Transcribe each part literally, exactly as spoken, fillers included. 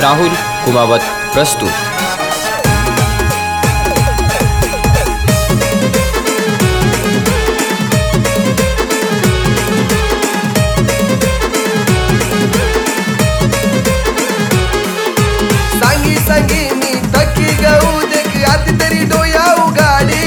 राहुल कुमावत प्रस्तुत। सांगी सांगी मी थकी गऊ देख आधी तरी डोया उगाडी,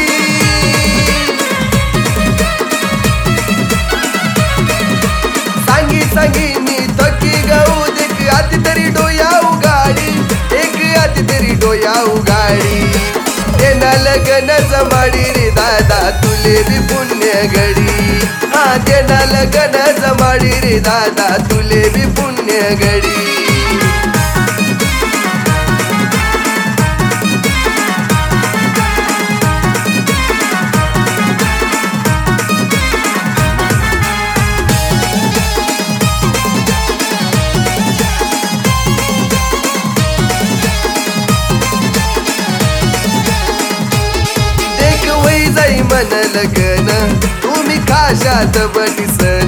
सांगी सांगी मी थकी गऊ देख आधी तरी डोया उगाडी, एक आधी तरी डोया उगाडी। तेना लग्न जमाडी रे दादा तुले बी पुण्य घडी, हा तेना लग्न जमाडी रे दादा तुले बी पुण्य घडी। मन लगन तुम्ही खाशात बटिसन,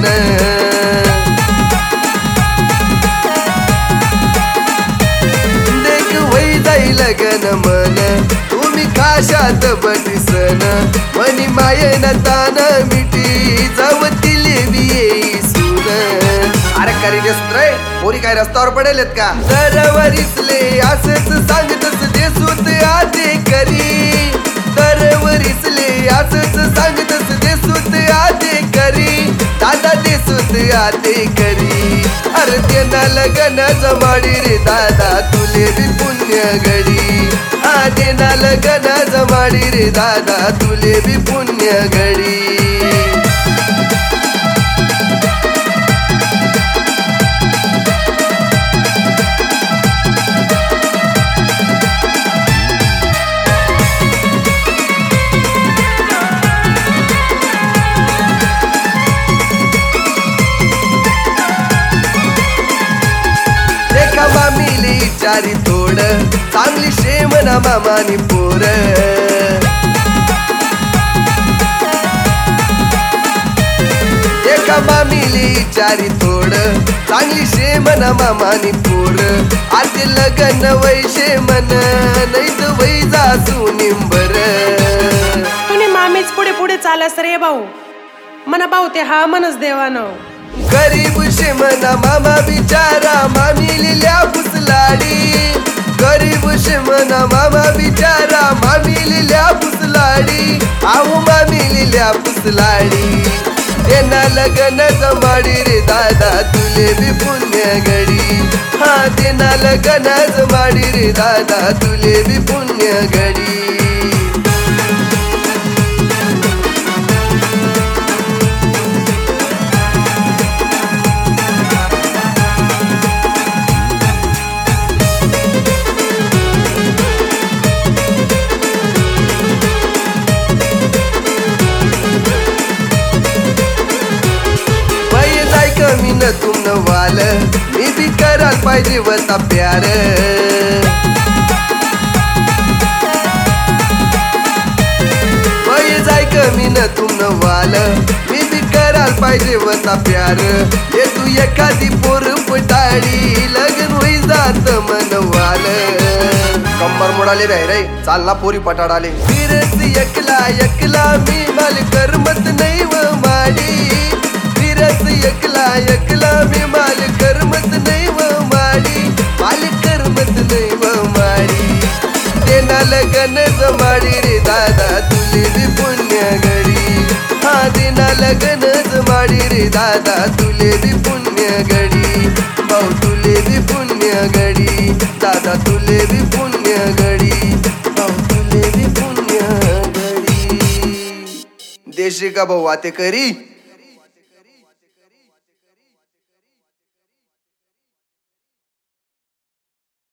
देख वै जाई लगन मन तुम्ही खाशात बटिसन। मनी मायेन तान मिटी जवतिले बी येई सून। अरे करीने सुत्रे पोरी काय रस्त्यावर पडेलेत का? दरवरीसले असंच सांगतस देसूत आते करी, दरवरीसले असंच सांगतस देसूत आते करी, दादा देसूत आते करी। अरे तेना लगन जमाडी रे दादा तुले बी पुण्य घडी, हा तेना लगन जमाडी रे दादा तुले बी पुण्य घडी। मामीली चारी तोड चांगली शेमना मामानी पोर, एका मामीली चारी तोड चांगली शेमना मामानी पोर। आते लगन वैशे मन नाही तर वै जासू निंबर। तुम्ही मामीच पुढे पुढे चालस रे भाऊ, मना भाऊ ते हा मनच देवानं। गरीब शेमना मामा बिचारा मामी लिल्या पुसलाडी, गरीब शेमना मामा बिचारा मामी लिल्या पुसलाडी, आहो मामी लिल्या पुसलाडी। तेना लगन जमाडी रे दादा तुले बी पुण्य घडी, हा तेना लगन जमाडी रे दादा तुले बी पुण्य घडी। कमी न तुम न वाल मी भी कराल पाहिजे वता प्यार, वय जाय कमी न तुम न वाल मी भी कराल पाहिजे वता प्यार। ये तू एखादी पोर पटाडी लगन होई जात मनवाल। कंबर मोडाले बाहेर रे चालला पोरी पटाडाले, फिरस एकला एकला मी माल करमत नाही व माडी, फिरस एकला एकला मी माल करमत नाही व माडी, माल करमत नाही व माडी। तेना लगन जमाडी रे दादा तुले बी पुण्य घडी, हा तेना लगन जमाडी रे दादा तुले बी पुण्य घडी। भाऊ तुले बी पुण्य घडी, दादा तुले बी पुण्य घडी, भाऊ तुले बी पुण्य घडी। देशी का भाऊ आते करी।